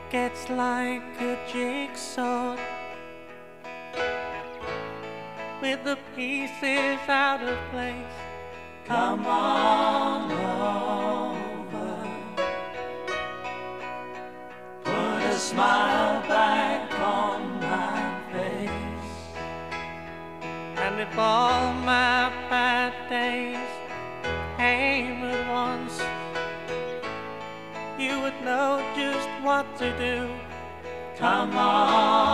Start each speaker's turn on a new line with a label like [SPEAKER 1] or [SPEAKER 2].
[SPEAKER 1] gets like a jigsaw with the pieces out of place. Come on over, put a smile back on my face, and if all my bad days came at once, you would know just what to do. Come on